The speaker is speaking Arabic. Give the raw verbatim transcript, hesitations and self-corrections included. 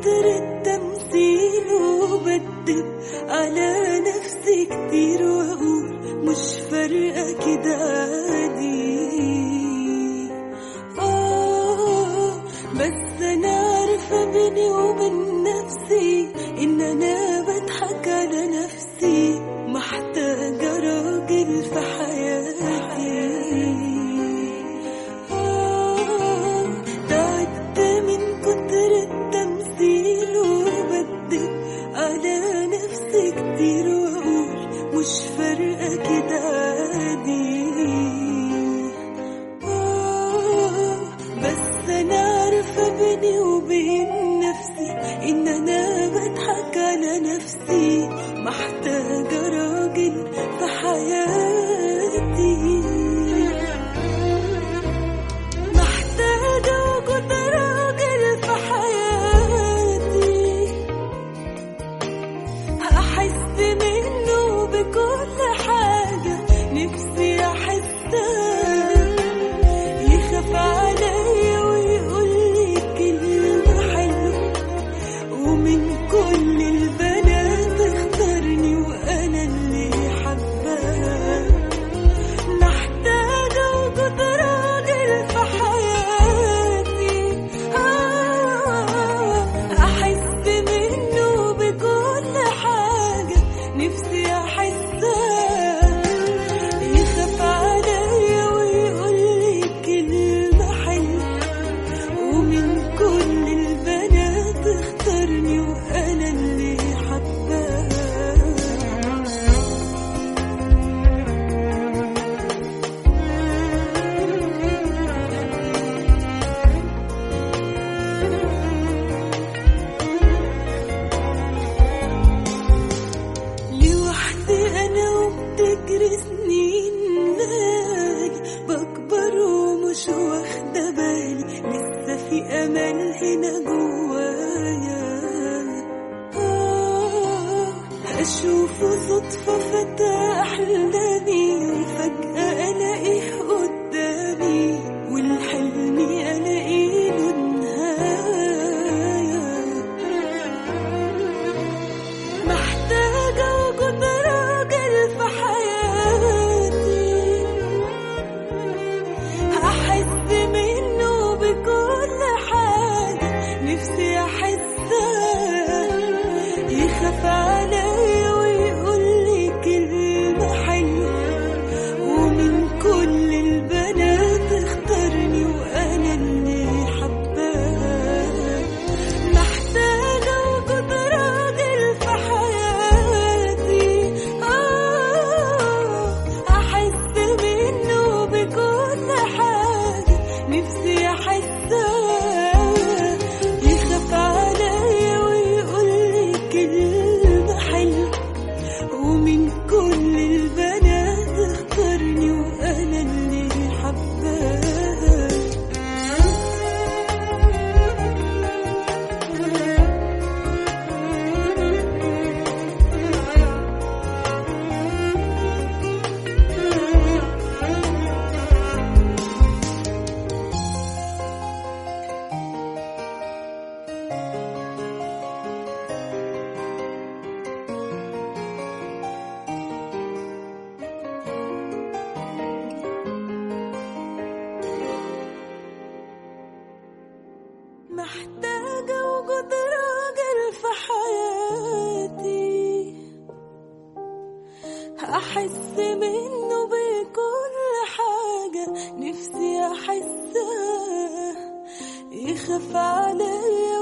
كتر التمثيل وبكدب على نفسي كتير واقول مش فارقة كده عادي. آه بس أنا عارفة بيني وبين نفسي إن أنا بضحك على نفسي، محتاجة راجل في حياتي. آه تعبت من كتر التمثيل وبكدب على نفسي كتير واقول مش فارقة كده عادي. آه بس أنا عارفة بيني وبين نفسي إن أنا بضحك على نفسي، محتاجة راجل في حياتي. محتاجة وجود راجل في حياتي، أحس منه بكل حاجة نفسي أحسها، يخاف عليا ويقولي كلمة حلوة، ومن كل البنات اختارني وأنا اللي حبها. محتاجة وجود راجل في حياتي، آه أحس منه بكل حاجة نفسي أحسها، يخاف عليا ويقولي كلمة حلوة، ومن كل البنات اختارني وأنا اللي حبها. لوحدي أنا وبتجري سنين ليالي، بكبر ومش واخدة بالي لسه في أمل هنا جوايا. آه أشوفه صدفة فتى أحلامي، وفجأة ألاقيه قدامي، والحلم ألاقي له نهاية. محتاجة وجود راجل في حياتي، أحس منه بكل حاجة نفسي أحسها، يخاف عليا ويقولي كلمة حلوة، ومن كل البنات اختارني وأنا اللي حبها. محتاجة وجود راجل في حياتي، آه أحس منه بكل حاجة نفسي أحسها، يخاف عليا ويقولي كلمة حلوة، ومن كل البنات اختارني وأنا اللي حبها. محتاجة وجود راجل في حياتي، أحس منه بكل حاجة نفسي أحسها، يخاف عليا